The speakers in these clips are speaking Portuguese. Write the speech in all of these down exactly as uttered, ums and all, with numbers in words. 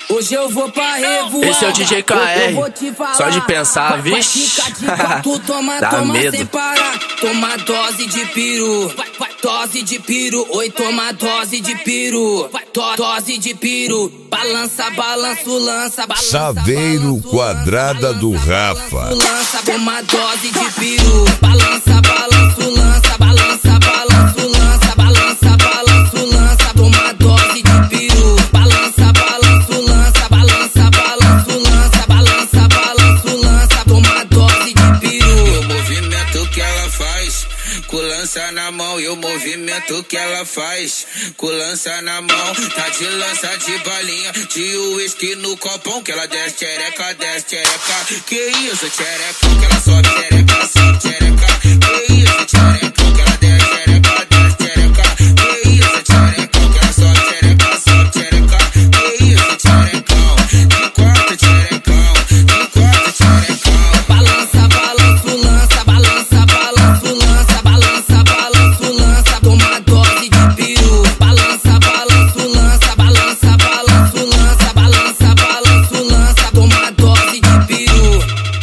Hoje eu vou pra revoar. Esse é o D J K R. Só de pensar, vixe. Tu toma, dá toma medo. sem parar. Toma dose de piru. Dose de piru. Oi, toma dose de piru. Dose de piru. Balança, balanço, lança. Balança, Saveiro Quadrada do Rafa. Lança, toma dose de piru. Balança, balanço, lança. Balança, balanço, lança. Balança, balanço, lança. Toma dose de piru. Balança, balanço, lança. Balança, balanço, lança. Balança, balanço, lança. Toma dose de piru. O movimento que ela faz, com lança na mão, e o movimento que ela faz, com lança na mão, tá de lança de balinha, de uísque no copão, que ela desce tchereca, desce tchereca. Que isso, tchereca, que ela sobe tchereca, sobe tchereca. Que isso, tchereca, que ela desce tchereca, desce tchereca. Que isso, tchereca, que ela sobe tchereca, sobe tchereca. Que isso, tcherecão, de quatro tcherecão, de quatro tcherecão. Balança, balanço, lança. Balança, balanço, lança. Balança, balanço, lança. Toma dose de piru. Balança, balanço, lança. Balança, balanço, lança. Balança, balanço, lança. Toma dose de piru.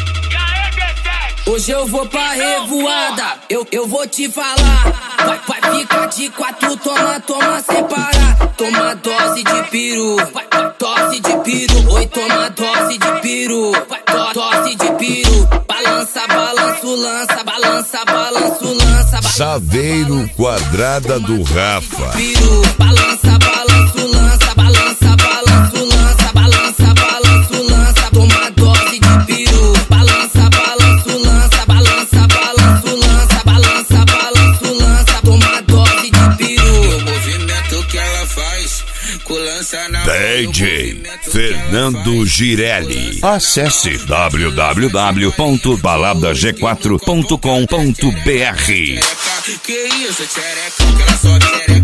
Hoje eu vou pra revoada. Eu, eu vou te falar. Vai, vai ficar de quatro. Toma, toma sem parar. Toma dose de piru. Dose de piru. Oi, toma dose de piru. Dose de piru. Balança, balanço, lança. Balança, balanço, lança. Saveiro Quadrada do Rafa. Piru. Balança, balanço, lança. Balança, balanço, lança. Balança, balanço, lança. Toma dose de piru. Balança, balanço, lança. Balança, balanço, lança. Balança, balanço, lança. Toma dose de piru. O movimento que ela faz, com lança na mão, D J Fernando Girelli. Acesse w w w ponto balada g quatro ponto com ponto b r. Que isso, tchereca, que ela sobe tchereca.